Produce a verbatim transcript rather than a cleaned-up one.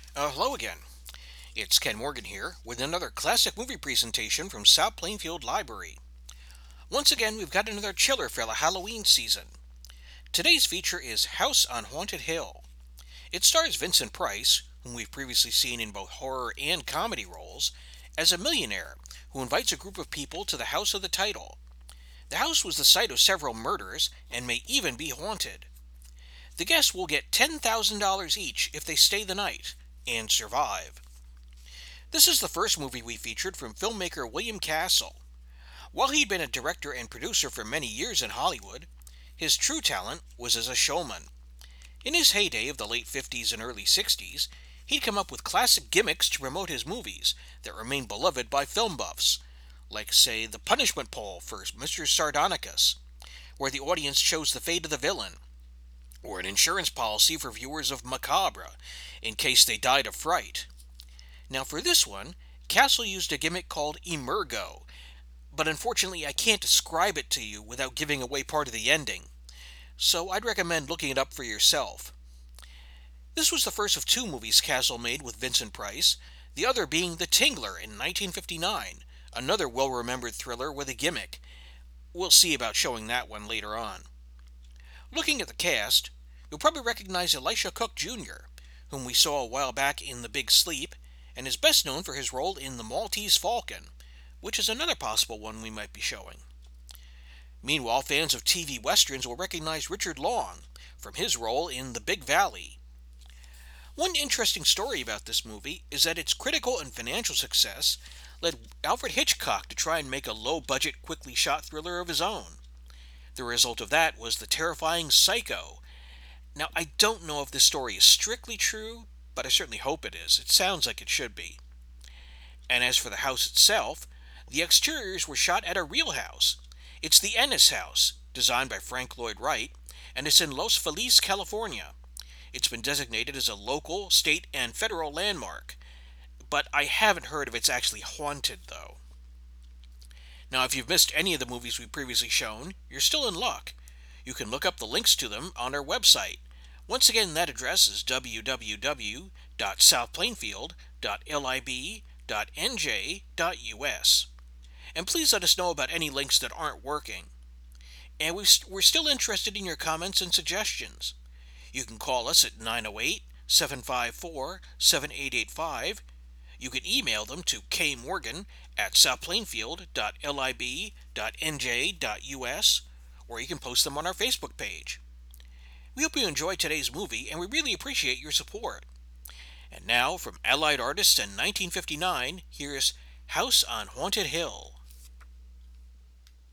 Uh, hello again. It's Ken Morgan here with another classic movie presentation from South Plainfield Library. Once again, we've got another chiller for the Halloween season. Today's feature is House on Haunted Hill. It stars Vincent Price, whom we've previously seen in both horror and comedy roles, as a millionaire who invites a group of people to the house of the title. The house was the site of several murders and may even be haunted. The guests will get ten thousand dollars each if they stay the night and survive. This is the first movie we featured from filmmaker William Castle. While he'd been a director and producer for many years in Hollywood, his true talent was as a showman. In his heyday of the late fifties and early sixties, he'd come up with classic gimmicks to promote his movies that remain beloved by film buffs, like, say, the punishment pole for Mister Sardonicus, where the audience chose the fate of the villain, or an insurance policy for viewers of Macabre, in case they died of fright. Now, for this one, Castle used a gimmick called Emergo, but unfortunately I can't describe it to you without giving away part of the ending, so I'd recommend looking it up for yourself. This was the first of two movies Castle made with Vincent Price, the other being The Tingler in nineteen fifty-nine, another well remembered thriller with a gimmick. We'll see about showing that one later on. Looking at the cast, you'll probably recognize Elisha Cook Junior, whom we saw a while back in The Big Sleep, and is best known for his role in The Maltese Falcon, which is another possible one we might be showing. Meanwhile, fans of T V westerns will recognize Richard Long from his role in The Big Valley. One interesting story about this movie is that its critical and financial success led Alfred Hitchcock to try and make a low budget, quickly shot thriller of his own. The result of that was the terrifying Psycho. Now, I don't know if this story is strictly true, but I certainly hope it is. It sounds like it should be. And as for the house itself, the exteriors were shot at a real house. It's the Ennis House, designed by Frank Lloyd Wright, and it's in Los Feliz, California. It's been designated as a local, state, and federal landmark, but I haven't heard if it's actually haunted, though. Now, if you've missed any of the movies we've previously shown, you're still in luck. You can look up the links to them on our website. Once again, that address is w w w dot south plainfield dot lib dot n j dot u s. And please let us know about any links that aren't working. And we we're still interested in your comments and suggestions. You can call us at nine oh eight, seven five four, seven eight eight five. You can email them to kmorgan at south plainfield dot lib dot n j dot u s, or you can post them on our Facebook page. We hope you enjoyed today's movie, and we really appreciate your support. And now, from Allied Artists in nineteen fifty-nine, here's House on Haunted Hill.